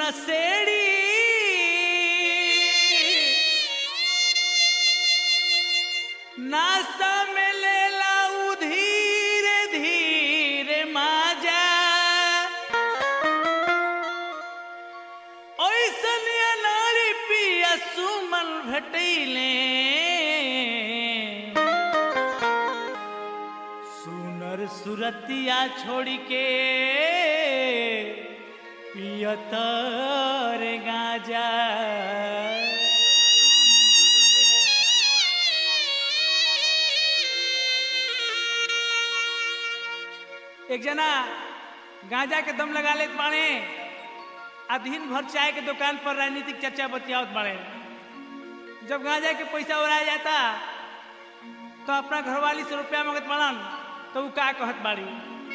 नसेड़ी नासा में लेला धीरे धीरे माजा ओइसन नारी पिया सुमन भेटैले सुनर सुरतिया छोड़ी के पियतर गाजा एक जना गांजा के दम लगा लेत बाड़े आ दिन भर चाय के दुकान पर राजनीतिक चर्चा बतियावत बाड़े। जब गांजा के पैसा उड़ाया जाता तो अपना घरवाली से रुपया मांगत बाड़न तो वो का कहत बाड़ी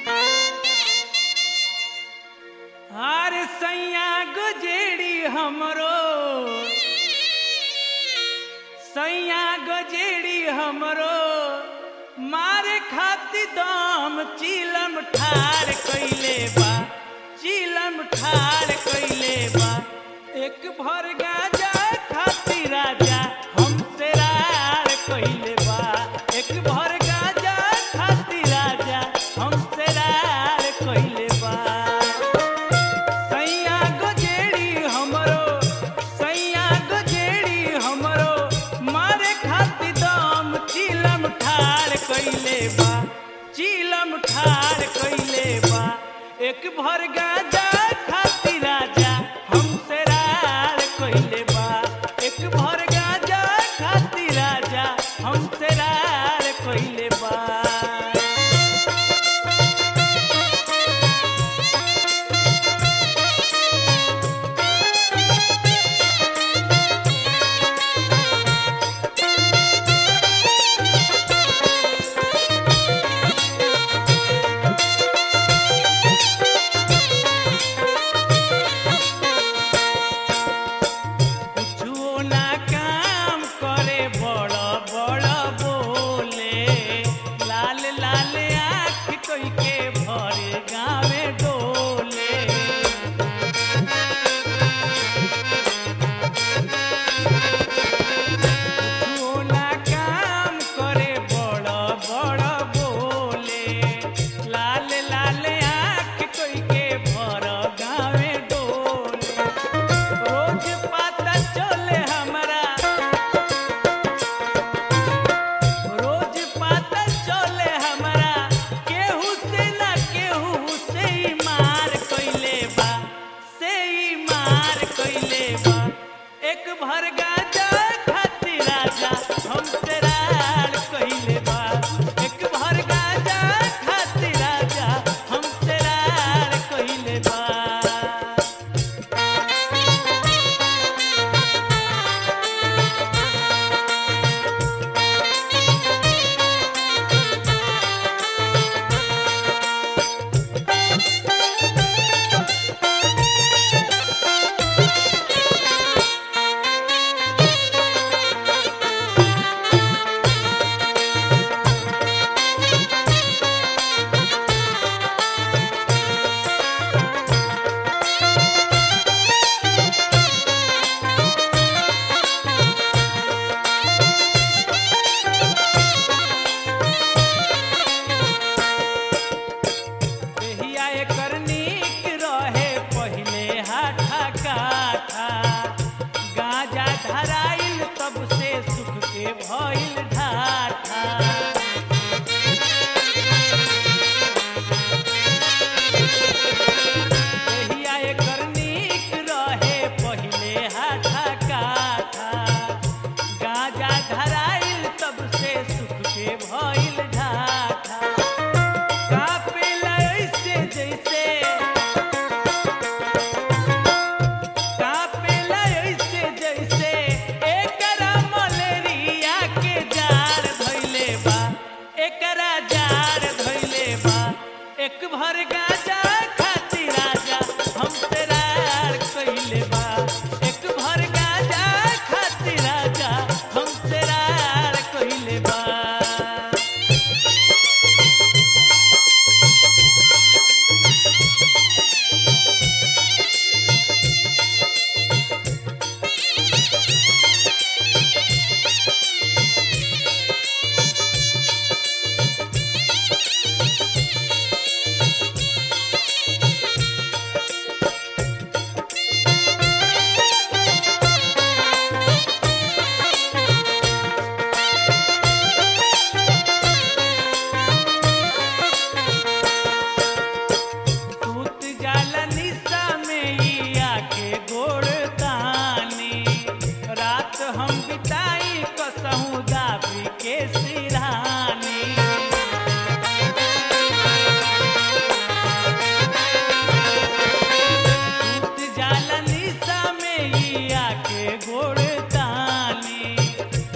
अरे सैया गजेड़ी हमरो सैया गजेड़ी हमरो मारे खाती दम चिलम ठार कइले बा चिलम ठार कइले बा एक भर गाजा खाती राजा हमसे रार कइले बा एक भर गाजा खाती राजा हमसे रार कइले बा सैया गजेड़ी हमरो मारे खाती दम चिलम ठार कइले बा चिलम ठार कइले बा एक भर गाजा खाती राजा हमसे रार कइले बा एक भर गाजा खाती राजा हमसे रार कइले बा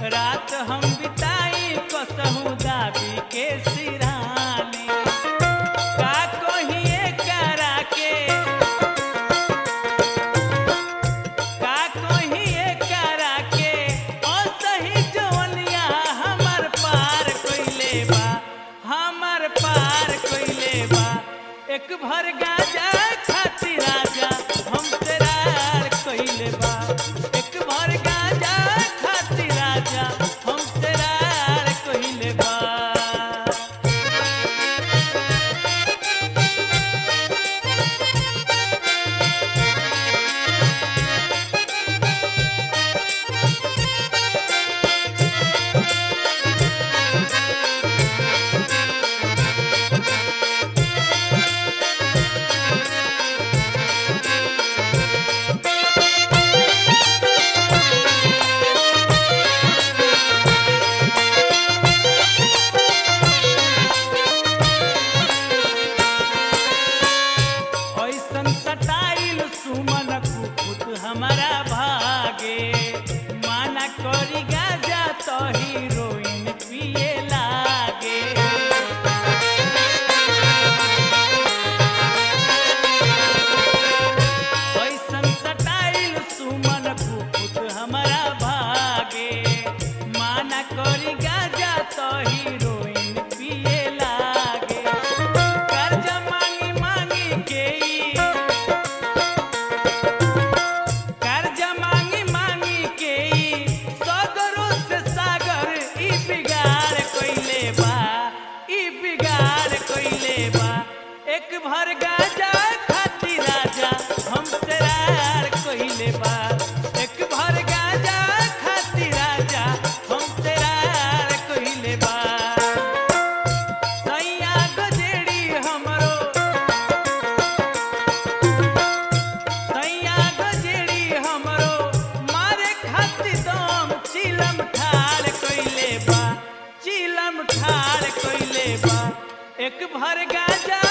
रात हम बिताई कसहू दाबी के सिराने का कहिए करा के का कहिए करा के और सही जवनिया हमर पार कइले बा हमर पार कइले बा एक भर गाजा खातिर राजा हम तेरार कइले बा एक भर गाजा खातिर राजा हम तेरार कइले बा ऐसन सटाइल सुमन कुकुत हमारा भागे माना करी गाजा तो हीरोइन पिए लागे ऐसन सटाइल सुमन कुकुत हमारा भागे माना करी गाजा तो हीरोइन पिए लागे कर्जा मांगी मांगी के कर्जा मांगी मांगी के सगरों से सागर ई बिगाड़ कइले बा ई बिगाड़ कइले बा एक भर गाजा खातिर राजा हम तेरार कइले बा एक भर गाजा खातिर राजा हम तेरार कइले बा सैया गजेड़ी हमरो सैया गजेड़ी हमरो मारे खातिर दम चिलम ठाड़ कइले बा चिलम ठाड़ कइले बा एक भर गाजा